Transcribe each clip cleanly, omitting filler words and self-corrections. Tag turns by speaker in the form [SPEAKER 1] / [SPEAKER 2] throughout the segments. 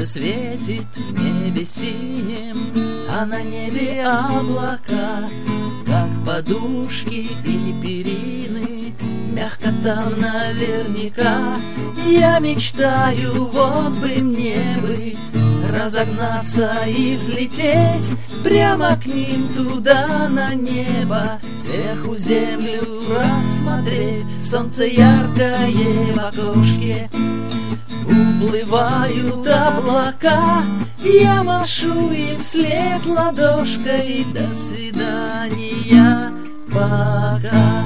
[SPEAKER 1] светит в небе синим, а на небе облака, как подушки и перины, мягко там наверняка. Я мечтаю, вот бы мне бы разогнаться и взлететь прямо к ним туда на небо, сверху землю рассмотреть. Солнце яркое в окошке, уплывают облака, я машу им вслед ладошкой. До свидания, пока.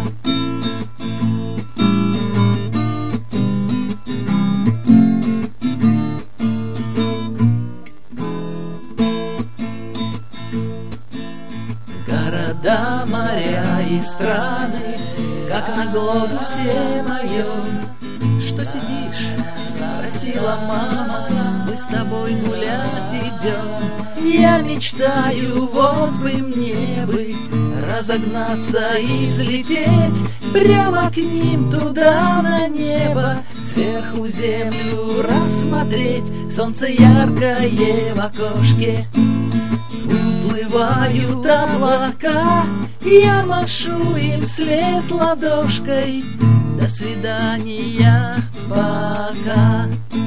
[SPEAKER 1] Города, моря и страны, как на глобусе моем. Что сидишь? Спросила мама, мы с тобой гулять идем. Я мечтаю, вот бы мне бы разогнаться и взлететь прямо к ним туда на небо, сверху землю рассмотреть. Солнце яркое в окошке, уплывают облака, я машу им вслед ладошкой. До свидания, пока.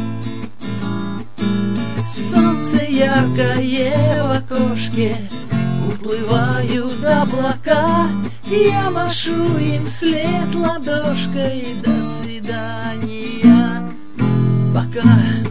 [SPEAKER 1] Солнце яркое в окошке, уплывают облака, я машу им вслед ладошкой. До свидания, пока.